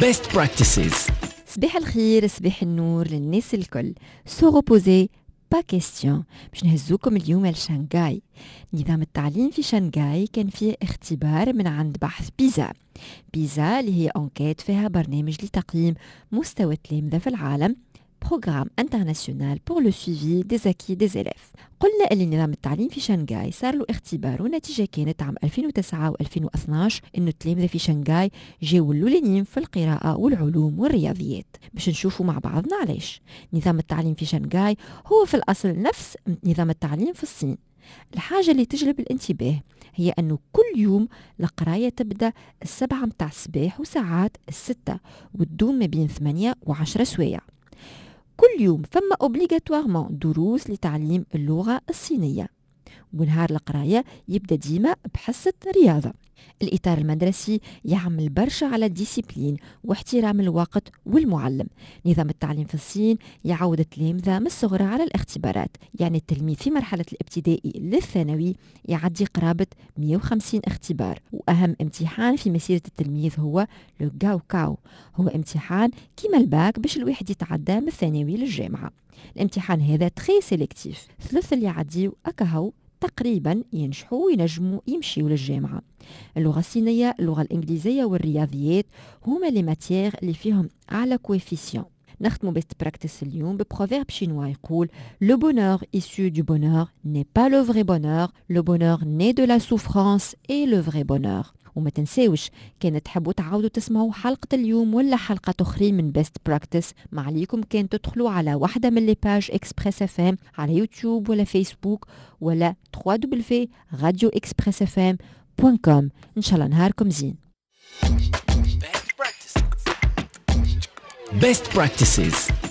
Best practices. صباح الخير، صباح النور للناس الكل. Se reposer pas question. باش نهزوكم اليوم لشنغهاي. نظام التعليم في شنغهاي كان فيه اختبار من عند بحث بيزا اللي هي انكيت فيها برنامج لتقييم مستوى التلامذة في العالم، Programme international pour le suivi des acquis des élèves. قلنا اللي نظام التعليم في شنغهاي صار له اختبار، والنتيجة كانت عام 2009 و2012 إنه التلامذة في شنغهاي جاوا الأولين في القراءة والعلوم والرياضيات. باش نشوفوا مع بعضنا علاش. نظام التعليم في شنغهاي هو في الأصل نفس نظام التعليم في الصين. الحاجة اللي تجلب الانتباه هي أنه كل يوم القراية تبدأ 7 متاع الصباح وساعات 6 وتدوم ما بين 8 و10 سوايع. كل يوم فما obligatoirement دروس لتعليم اللغة الصينية، ونهار القراية يبدأ ديما بحصة رياضة. الإطار المدرسي يعمل برشا على الديسيبلين واحترام الوقت والمعلم. نظام التعليم في الصين يعود التلامذة من الصغر على الاختبارات، يعني التلميذ في مرحلة الابتدائي للثانوي يعدي قرابة 150 اختبار، وأهم امتحان في مسيرة التلميذ هو لو غاو كاو، هو امتحان كيما الباك باش الواحد يتعدى من الثانوي للجامعة. الامتحان هذا تري سيلكتيف، ثلاث اللي يعديو أكهو تقريبا ينجحوا وينجموا يمشيوا للجامعة. اللغة الصينية، اللغة الإنجليزية والرياضيات هما لي ماتيير اللي فيهم أعلى كويفيسيون. نختموا بيست براكتس اليوم ببروفيرب شينوا يقول Le bonheur issu du bonheur n'est pas le vrai bonheur, le bonheur naît de la souffrance et le vrai bonheur. وما تنساوش كان تحبوا تعاودوا تسمعوا حلقة اليوم ولا حلقة أخرين من بيست براكتس، ما عليكم كان تدخلوا على واحدة من لي باج إكسبريس اف ام على يوتيوب ولا فيسبوك ولا www.radioexpressfm.com. إن شاء الله نهاركم زين. Best practices.